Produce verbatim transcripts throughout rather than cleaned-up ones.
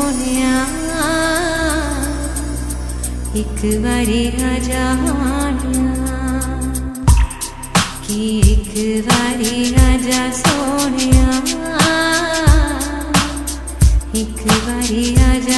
सोनिया एक बारी आजा कि एक बारी आजा सोनिया एक बारी आजा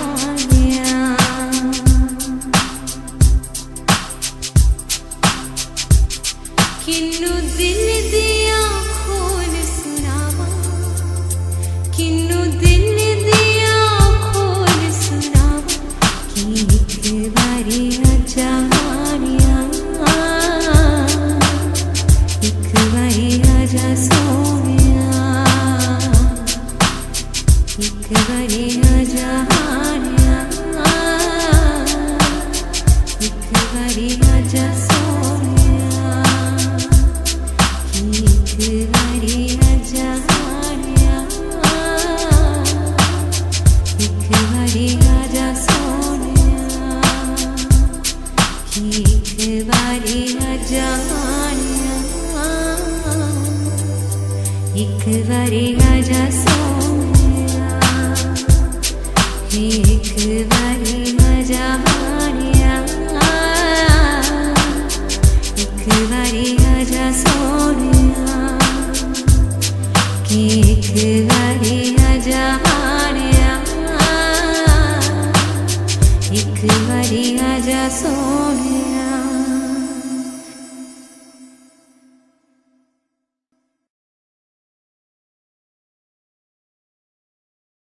किन्नू दिल दिया खोल सुनावा किन्नू दिल दिया खोल सुनावा कि एक बारी आजा एक बारी आजा सोनिया एक बारी आजा एक बारी आजा सोनिया एक बारी आजा एक बारी आजा सोनिया एक बारी आजा एक बारी आजा सोनिया एक बारी आजा एक बारी आजा सोनिया एक बारी आजा एक बारी आजा सोनिया।